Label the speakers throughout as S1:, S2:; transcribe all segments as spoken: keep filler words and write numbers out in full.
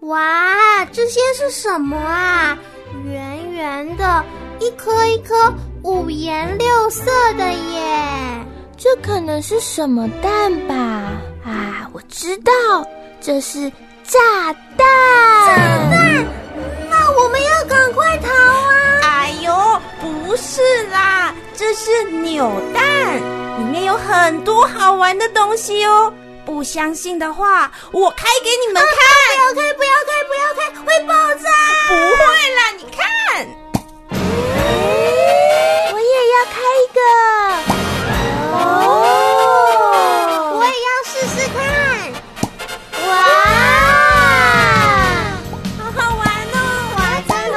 S1: 哇，这些是什么啊？圆圆的，一颗一颗五颜六色的耶！
S2: 这可能是什么蛋吧？啊，我知道，这是炸弹！
S1: 炸弹？那我们要赶快逃啊！
S3: 哎呦，不是啦，这是扭蛋，里面有很多好玩的东西哦。不相信的话，我开给你们看。
S1: 啊、不要开，不要开，不要开，会爆炸！
S3: 不会啦，你看。
S2: 我也要开一个。
S1: 哦，我也要试试看。
S2: 哇，
S3: 好好玩哦！
S1: 哇，真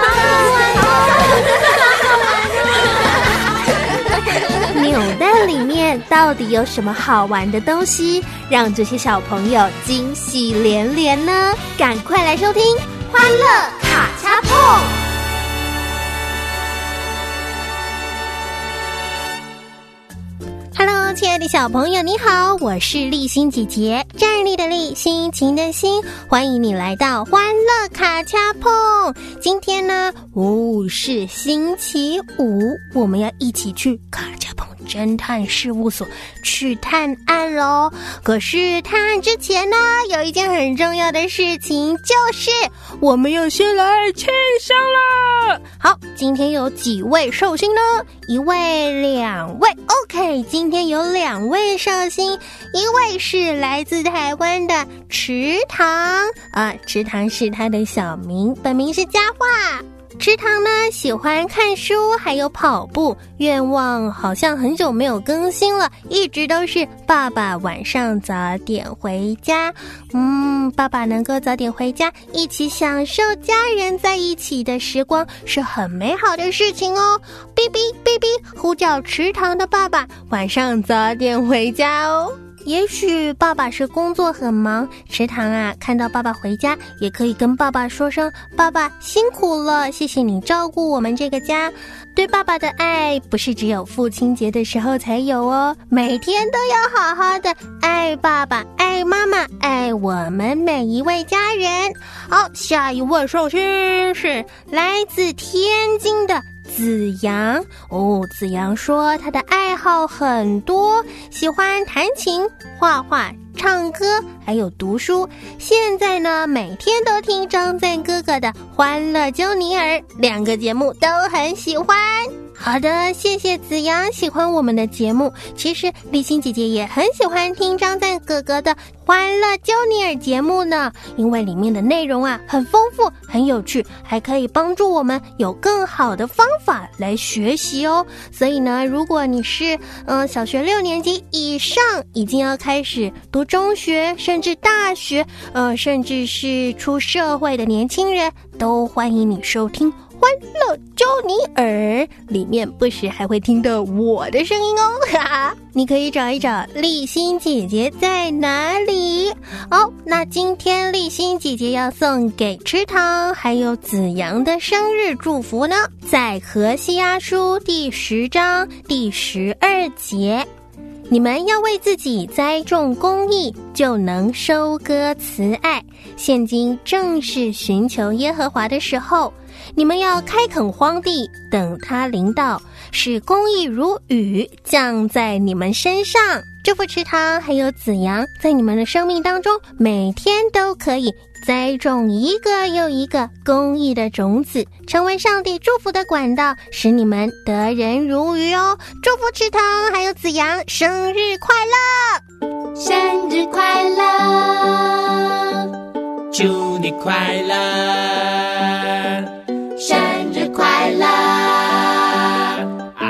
S1: 的好好玩哦！
S4: 扭蛋里面到底有什么好玩的东西，让这些小朋友惊喜连连呢？赶快来收听《欢乐卡恰碰》。Hello， 亲爱的小朋友，你好，我是立欣姐姐，站立的立，心情的心，欢迎你来到欢乐卡恰碰。今天呢，哦，是星期五，我们要一起去卡恰碰侦探事务所去探案咯。可是探案之前呢，有一件很重要的事情，就是我们要先来庆生了。好，今天有几位寿星呢？一位、两位 OK， 今天有两位寿星，一位是来自台湾的池塘啊，池塘是他的小名，本名是佳话。池塘呢喜欢看书还有跑步，愿望好像很久没有更新了，一直都是爸爸晚上早点回家。嗯，爸爸能够早点回家，一起享受家人在一起的时光，是很美好的事情哦。哔哔哔哔，呼叫池塘的爸爸晚上早点回家哦。也许爸爸是工作很忙，池塘啊看到爸爸回家，也可以跟爸爸说声爸爸辛苦了，谢谢你照顾我们这个家。对爸爸的爱不是只有父亲节的时候才有哦，每天都要好好的爱爸爸爱妈妈爱我们每一位家人。好，下一位寿星是来自天津的子阳哦，子阳说他的爱好很多，喜欢弹琴、画画、唱歌，还有读书。现在呢，每天都听张赞哥哥的《欢乐揪尼尔》，两个节目都很喜欢。好的，谢谢子阳喜欢我们的节目。其实立欣姐姐也很喜欢听张赞哥哥的《欢乐揪尼尔》节目呢，因为里面的内容啊很丰富很有趣，还可以帮助我们有更好的方法来学习哦。所以呢，如果你是嗯小学六年级以上，已经要开始读中学甚至大学，呃甚至是出社会的年轻人，都欢迎你收听欢乐揪尼尔，里面不时还会听到我的声音哦，哈哈！你可以找一找立欣姐姐在哪里。好，那今天立欣姐姐要送给池塘还有子阳的生日祝福呢，在荷西阿书第十章第十二节，你们要为自己栽种公义，就能收割慈爱。现今正是寻求耶和华的时候，你们要开垦荒地，等他临到，使公义如雨降在你们身上。祝福池塘还有子阳，在你们的生命当中，每天都可以栽种一个又一个公义的种子，成为上帝祝福的管道，使你们得人如鱼哦。祝福池塘还有子阳生日快乐，
S5: 生日快乐，
S6: 祝你快乐，
S5: 生日快乐
S6: 啊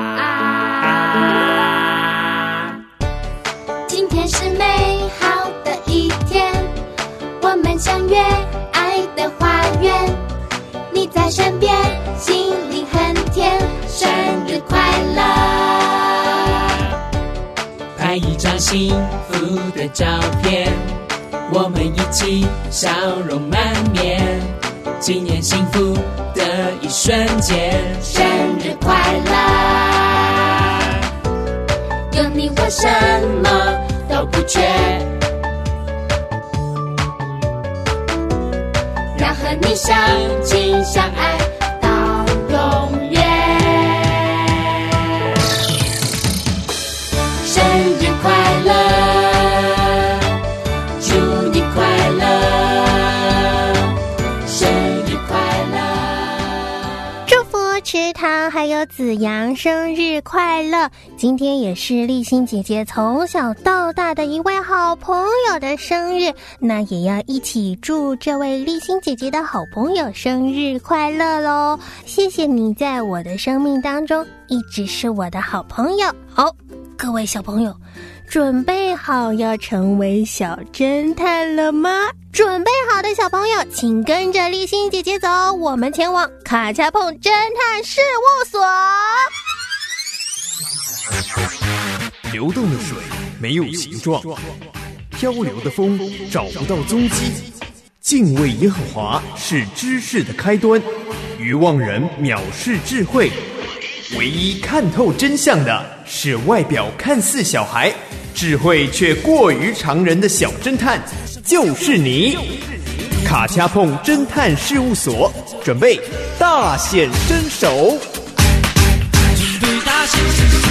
S5: 啊！今天是美好的一天，我们相约爱的花园，你在身边，心里很甜，生日快乐！
S6: 拍一张幸福的照片，我们一起笑容满面，纪念幸福的一瞬间，
S5: 生日快乐！有你我什么都不缺， 你相亲相爱到永远。生日快乐，祝你快乐，生日快乐。
S4: 祝福池塘还有子阳生日快乐！今天也是立新姐姐从小到大的一位好朋友的生日，那也要一起祝这位立新姐姐的好朋友生日快乐咯！谢谢你在我的生命当中一直是我的好朋友。好，各位小朋友，准备好要成为小侦探了吗？准备好的小朋友，请跟着立新姐姐走，我们前往卡恰碰侦探事务所。
S7: 流动的水没有形状，漂流的风找不到踪迹。敬畏耶和华是知识的开端，愚妄人藐视智慧。唯一看透真相的是外表看似小孩，智慧却过于常人的小侦探，就是你。卡恰碰侦探事务所准备大显身手。
S6: 准备大显身手。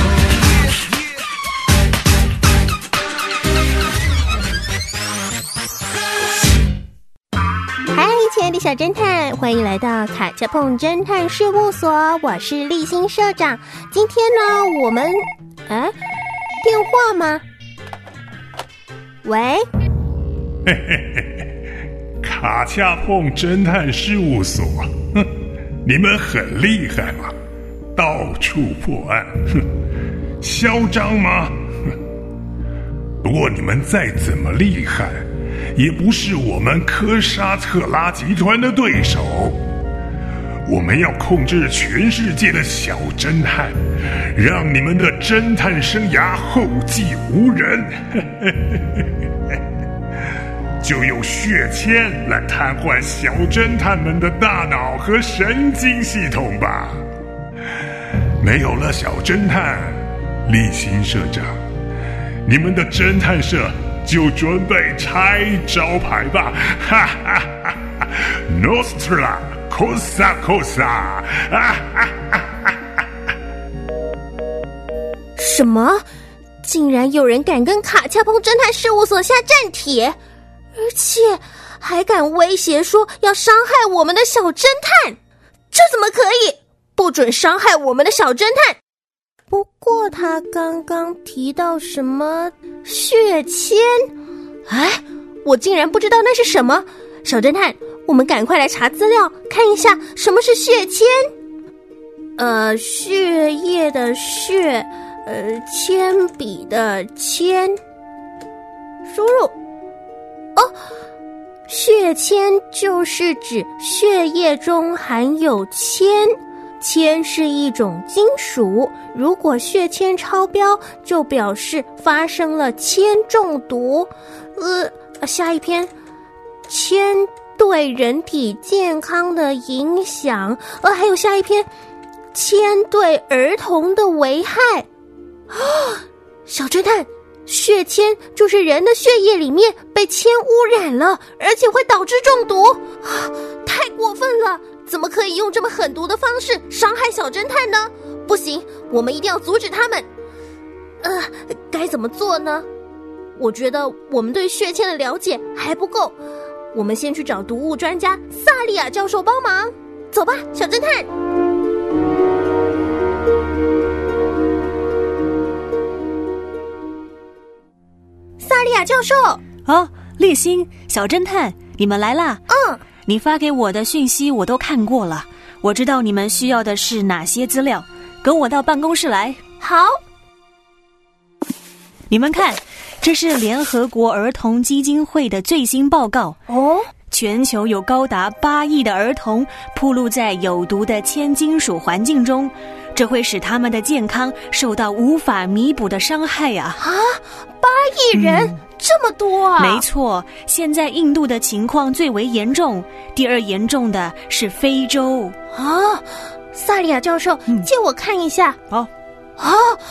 S4: 嗨，亲爱的小侦探，欢迎来到卡恰碰侦探事务所，我是立新社长。今天呢，我们哎，电话吗？喂，
S8: 嘿嘿嘿，卡恰碰侦探事务所，哼，你们很厉害嘛，到处破案，哼，嚣张吗？哼，不过你们再怎么厉害，也不是我们科沙特拉集团的对手。我们要控制全世界的小侦探，让你们的侦探生涯后继无人。就用血签来瘫痪小侦探们的大脑和神经系统吧。没有了小侦探，立新社长，你们的侦探社就准备拆招牌吧！哈哈哈哈 ！Nostra cosa cosa！ 哈哈哈哈！
S4: 什么？竟然有人敢跟卡恰碰侦探事务所下战帖，而且还敢威胁说要伤害我们的小侦探，这怎么可以？不准伤害我们的小侦探！不过他刚刚提到什么血签，哎，我竟然不知道那是什么。小侦探，我们赶快来查资料，看一下什么是血签。呃，血液的血，呃，铅笔的铅。输入。哦，血铅就是指血液中含有铅。铅是一种金属，如果血铅超标，就表示发生了铅中毒。呃，下一篇，铅对人体健康的影响。呃，还有下一篇，铅对儿童的危害。啊，小侦探，血铅就是人的血液里面被铅污染了，而且会导致中毒。啊，太过分了！怎么可以用这么狠毒的方式伤害小侦探呢？不行，我们一定要阻止他们。呃，该怎么做呢？我觉得我们对血铅的了解还不够，我们先去找毒物专家萨利亚教授帮忙。走吧，小侦探。萨利亚教授。
S9: 哦，立新，小侦探，你们来啦。
S4: 嗯。
S9: 你发给我的讯息我都看过了，我知道你们需要的是哪些资料，跟我到办公室来。
S4: 好。
S9: 你们看，这是联合国儿童基金会的最新报告。
S4: 哦，
S9: 全球有高达八亿的儿童暴露在有毒的铅金属环境中，这会使他们的健康受到无法弥补的伤害啊！
S4: 啊，八亿人、嗯，这么多啊！
S9: 没错，现在印度的情况最为严重，第二严重的是非洲。
S4: 啊，萨利亚教授，嗯、借我看一下。
S9: 好。
S4: 啊，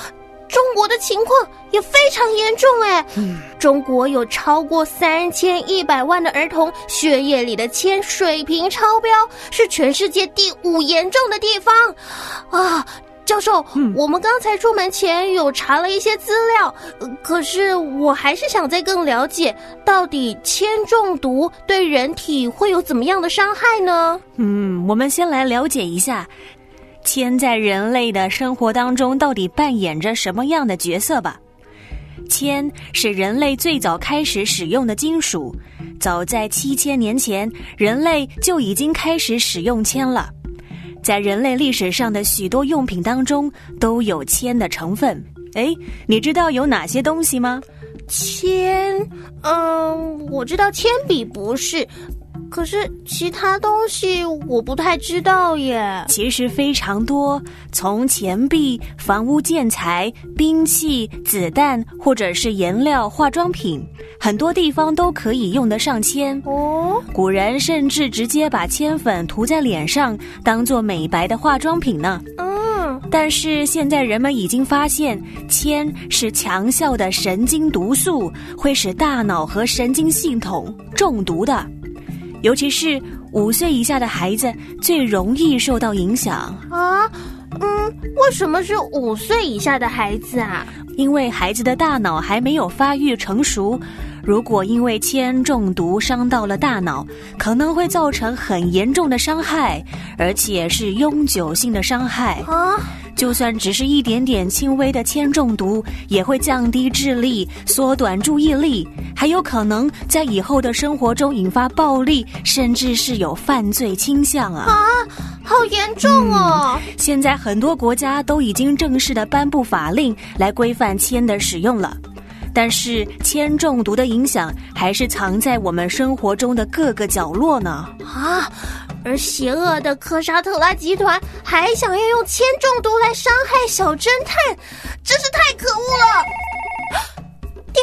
S1: 中国的情况也非常严重哎，嗯，中国有超过三千一百万的儿童血液里的铅水平超标，是全世界第五严重的地方啊。教授，嗯，我们刚才出门前有查了一些资料，呃、可是我还是想再更了解，到底铅中毒对人体会有怎么样的伤害呢？
S9: 嗯，我们先来了解一下铅在人类的生活当中到底扮演着什么样的角色吧。铅是人类最早开始使用的金属，早在七千年前，人类就已经开始使用铅了。在人类历史上的许多用品当中都有铅的成分。诶，你知道有哪些东西吗？
S1: 铅，嗯，我知道铅笔不是，可是其他东西我不太知道耶。
S9: 其实非常多，从钱币、房屋建材、兵器、子弹，或者是颜料、化妆品，很多地方都可以用得上铅。哦，古人甚至直接把铅粉涂在脸上，当作美白的化妆品呢。嗯，但是现在人们已经发现，铅是强效的神经毒素，会使大脑和神经系统中毒的。尤其是五岁以下的孩子最容易受到影响
S1: 啊。嗯，为什么是五岁以下的孩子啊？
S9: 因为孩子的大脑还没有发育成熟，如果因为铅中毒伤到了大脑，可能会造成很严重的伤害，而且是永久性的伤害啊。就算只是一点点轻微的铅中毒，也会降低智力，缩短注意力，还有可能在以后的生活中引发暴力，甚至是有犯罪倾向啊！
S1: 啊，好严重哦！
S9: 嗯，现在很多国家都已经正式的颁布法令来规范铅的使用了。但是铅中毒的影响还是藏在我们生活中的各个角落呢。
S1: 啊，而邪恶的科沙特拉集团还想要用铅中毒来伤害小侦探，真是太可恶了。电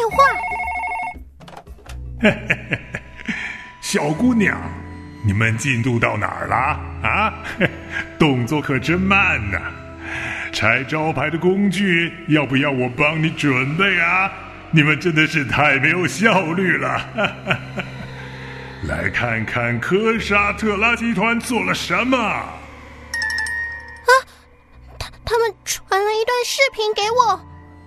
S8: 话。小姑娘，你们进度到哪儿了啊？动作可真慢呢。拆招牌的工具要不要我帮你准备啊？你们真的是太没有效率了。来看看科沙特拉集团做了什么。啊，
S1: 他他们传了一段视频给我。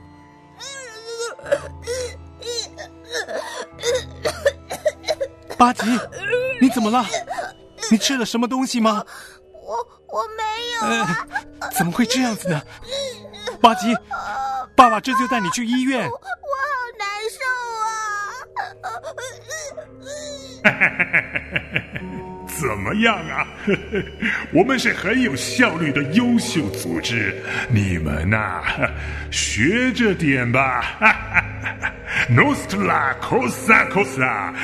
S10: 巴吉，你怎么了？你吃了什么东西吗？
S1: 我我没有啊。
S10: 呃，怎么会这样子呢？巴吉，爸爸这就带你去医院。
S1: 我好难受
S8: 啊。怎么样啊？我们是很有效率的优秀组织，你们啊，学着点吧。Nostra cosa cosa。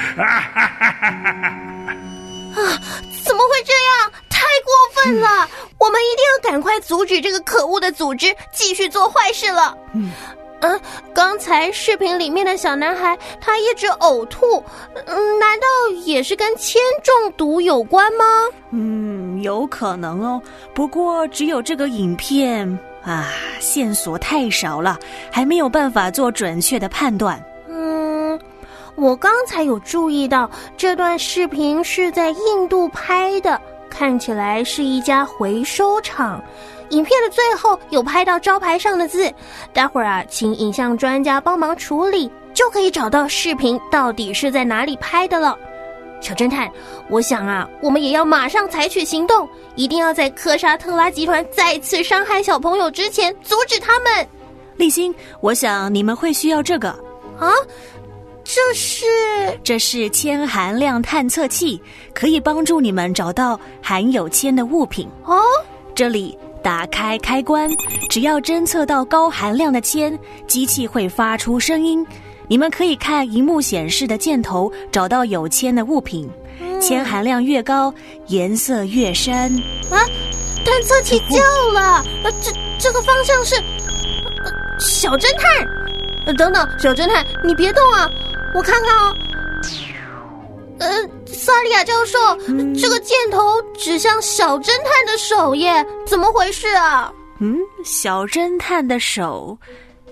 S1: 啊，怎么会这样？太过分了！嗯，我们一定要赶快阻止这个可恶的组织继续做坏事了。嗯，嗯，刚才视频里面的小男孩他一直呕吐，嗯，难道也是跟铅中毒有关吗？
S9: 嗯，有可能哦。不过只有这个影片啊，线索太少了，还没有办法做准确的判断。
S1: 嗯，我刚才有注意到这段视频是在印度拍的，看起来是一家回收厂。影片的最后有拍到招牌上的字，待会儿啊，请影像专家帮忙处理，就可以找到视频到底是在哪里拍的了。小侦探，我想啊，我们也要马上采取行动，一定要在科沙特拉集团再次伤害小朋友之前阻止他们。
S9: 立新，我想你们会需要这个
S1: 啊。这是
S9: 这是铅含量探测器，可以帮助你们找到含有铅的物品哦。这里打开开关，只要侦测到高含量的铅，机器会发出声音，你们可以看荧幕显示的箭头找到有铅的物品。嗯，铅含量越高，颜色越深。
S1: 啊，探测器叫了，呃，这这个方向是，呃，小侦探。呃，等等，小侦探，你别动啊，我看看哦。呃，萨利亚教授，嗯，这个箭头指向小侦探的手耶，怎么回事啊？
S9: 嗯，小侦探的手，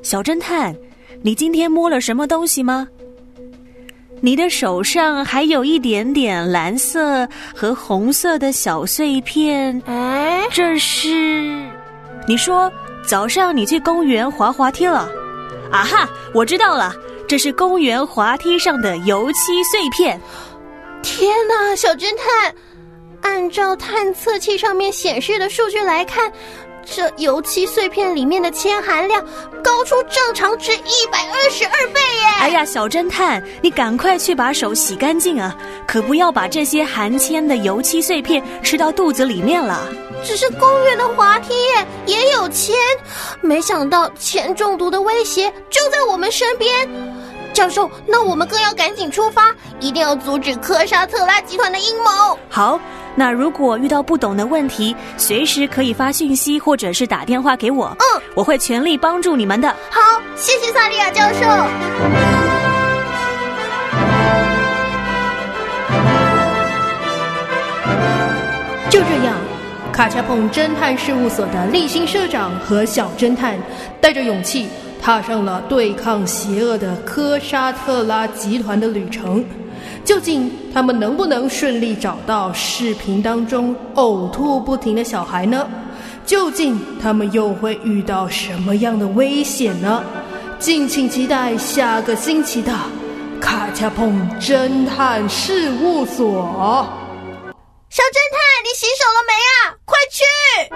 S9: 小侦探，你今天摸了什么东西吗？你的手上还有一点点蓝色和红色的小碎片，
S1: 哎，
S9: 这是……你说早上你去公园滑滑梯了？啊哈，我知道了，这是公园滑梯上的油漆碎片。
S1: 天哪，小侦探，按照探测器上面显示的数据来看，这油漆碎片里面的铅含量高出正常值一百二十二倍耶！
S9: 哎呀，小侦探，你赶快去把手洗干净啊，可不要把这些含铅的油漆碎片吃到肚子里面了。
S1: 只是公园的滑梯耶，也有铅，没想到铅中毒的威胁就在我们身边。教授，那我们更要赶紧出发，一定要阻止科沙特拉集团的阴谋。
S9: 好，那如果遇到不懂的问题，随时可以发讯息或者是打电话给我。
S1: 嗯，
S9: 我会全力帮助你们的。
S1: 好，谢谢萨利亚教授。
S11: 就这样，卡恰碰侦探事务所的立新社长和小侦探带着勇气踏上了对抗邪恶的科沙特拉集团的旅程。究竟他们能不能顺利找到视频当中呕吐不停的小孩呢？究竟他们又会遇到什么样的危险呢？敬请期待下个星期的卡恰碰侦探事务所。
S1: 小侦探，你洗手了没啊？快去！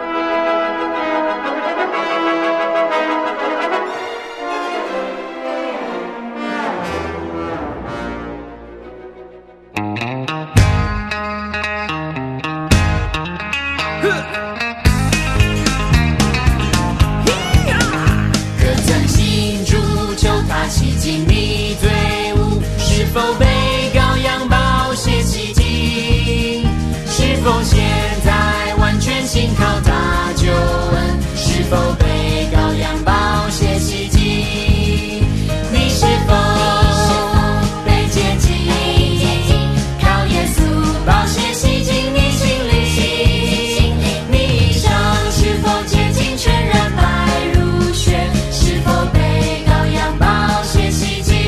S6: 可曾信主求他洗净你罪污？是否被羔羊宝血洗净？是否现在完全信靠他救恩？是否被羔羊宝血洗净？你是否被洁净？靠耶稣宝血洗净你心灵？你衣裳是否洁净全然白如雪？是否被羔羊宝血洗净？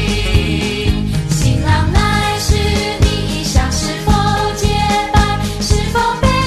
S6: 新郎来时你衣裳是否洁白？是否被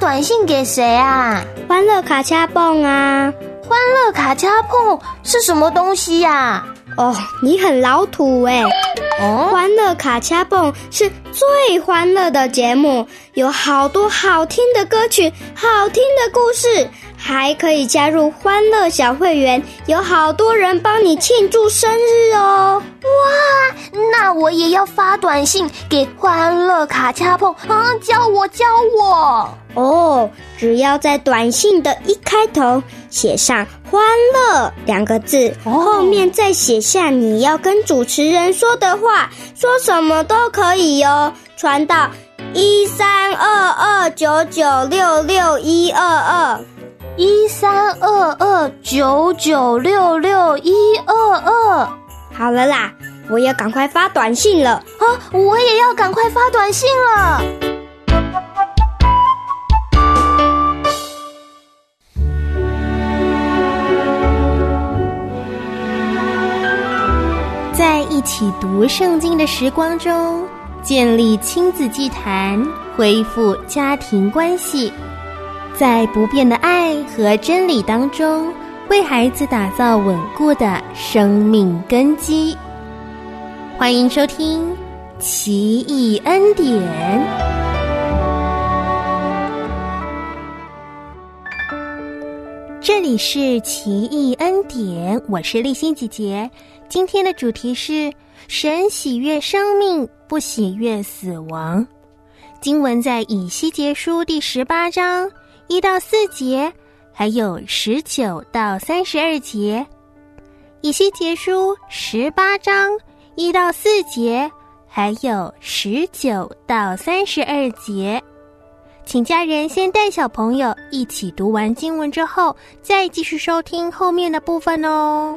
S2: 短信给谁啊？
S12: 欢乐卡恰蹦啊！
S2: 欢乐卡恰蹦是什么东西呀？
S12: 哦，你很老土哎！哦，欢乐卡恰蹦是最欢乐的节目，有好多好听的歌曲，好听的故事，还可以加入欢乐小会员，有好多人帮你庆祝生日哦！
S2: 哇，那我也要发短信给欢乐卡恰蹦啊！教我教我
S12: 哦！只要在短信的一开头写上欢乐两个字，哦，后面再写下你要跟主持人说的话，说什么都可以哦，传到一三二二九九六六一二二
S2: 一三二二九九六六一二二。
S12: 好了啦，我要赶快发短信了
S2: 啊！我也要赶快发短信了。
S4: 在一起读圣经的时光中，建立亲子祭坛，恢复家庭关系，在不变的爱和真理当中，为孩子打造稳固的生命根基。欢迎收听奇异恩典。这里是奇异恩典，我是丽欣姐姐。今天的主题是神喜悦生命，不喜悦死亡。经文在以西结书第十八章一到四节，还有十九到三十二节。以西结书十八章一到四节，还有十九到三十二节。请家人先带小朋友一起读完经文之后，再继续收听后面的部分哦。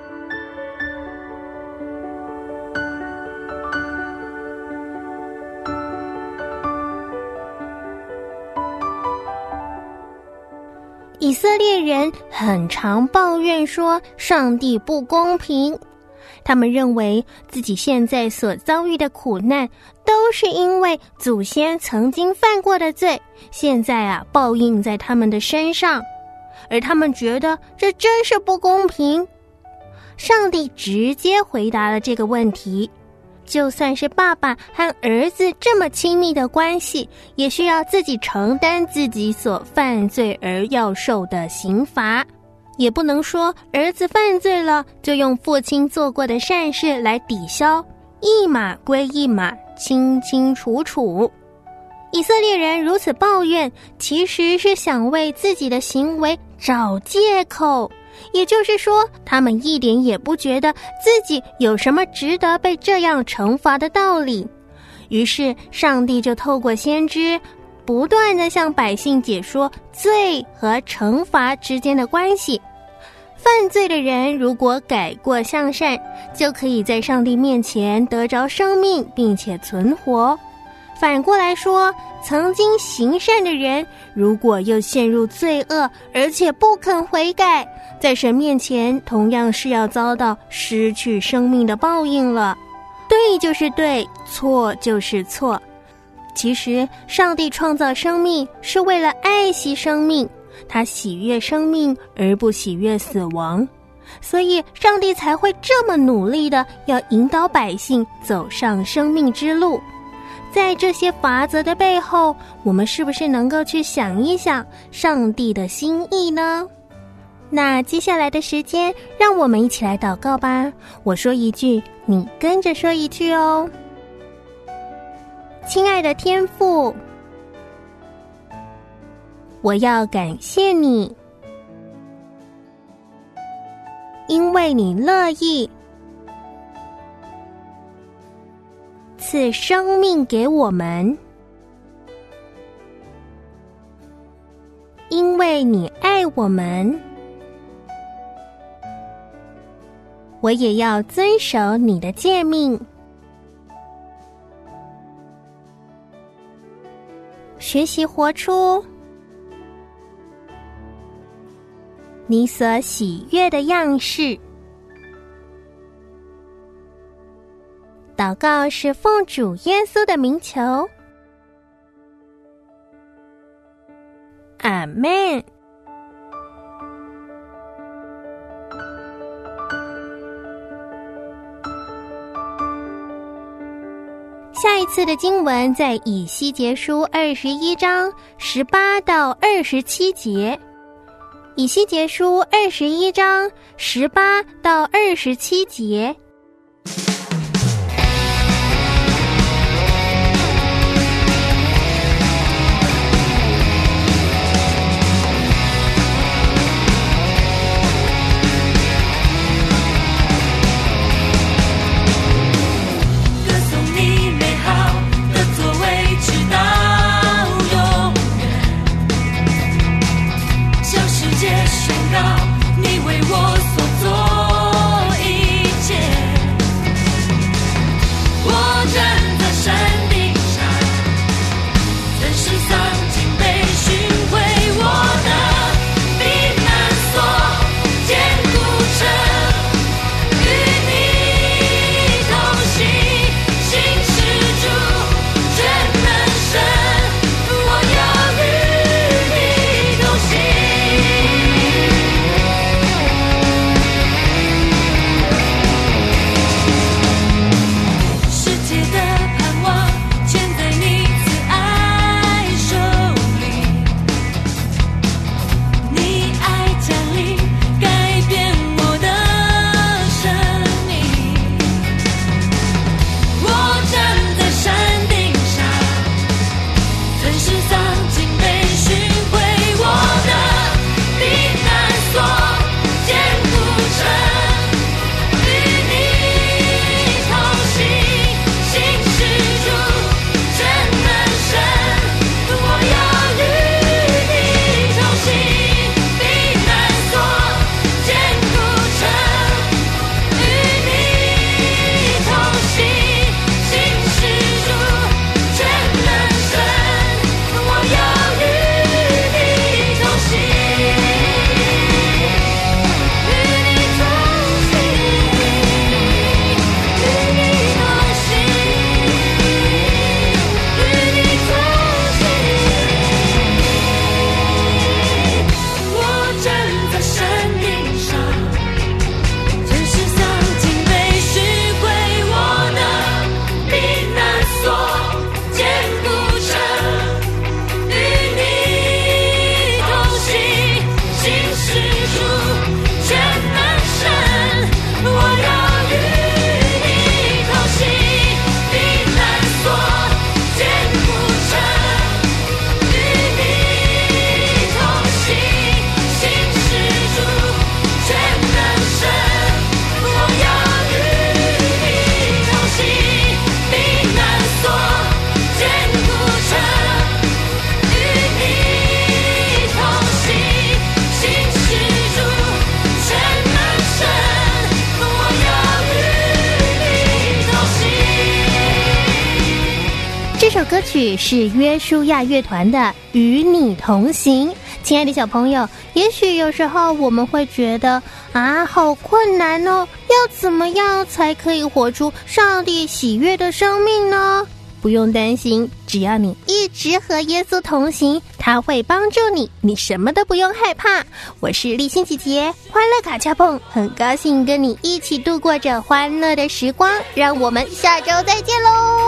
S4: 以色列人很常抱怨说上帝不公平，他们认为自己现在所遭遇的苦难都是因为祖先曾经犯过的罪，现在啊报应在他们的身上，而他们觉得这真是不公平。上帝直接回答了这个问题，就算是爸爸和儿子这么亲密的关系，也需要自己承担自己所犯罪而要受的刑罚，也不能说儿子犯罪了就用父亲做过的善事来抵消，一码归一码，清清楚楚。以色列人如此抱怨，其实是想为自己的行为找借口，也就是说，他们一点也不觉得自己有什么值得被这样惩罚的道理。于是上帝就透过先知不断地向百姓解说罪和惩罚之间的关系。犯罪的人如果改过向善，就可以在上帝面前得着生命并且存活。反过来说，曾经行善的人如果又陷入罪恶，而且不肯悔改，在神面前同样是要遭到失去生命的报应了。对就是对，错就是错。其实上帝创造生命是为了爱惜生命，他喜悦生命而不喜悦死亡，所以上帝才会这么努力的要引导百姓走上生命之路。在这些法则的背后，我们是不是能够去想一想上帝的心意呢？那接下来的时间，让我们一起来祷告吧。我说一句，你跟着说一句哦。亲爱的天父，我要感谢你，因为你乐意赐生命给我们，因为你爱我们，我也要遵守你的诫命，学习活出你所喜悦的样式。祷告是奉主耶稣的名求，
S1: 缓慢。下一次的经文在以西结书二十一章十八到二十七节。以西结书二十一章十八到二十七节。这首歌曲是约书亚乐团的《与你同行》。亲爱的小朋友，也许有时候我们会觉得啊，好困难哦，要怎么样才可以活出上帝喜悦的生命呢？不用担心，只要你一直和耶稣同行，他会帮助你，你什么都不用害怕。我是立新姐姐，欢乐卡恰碰，很高兴跟你一起度过这欢乐的时光，让我们下周再见喽。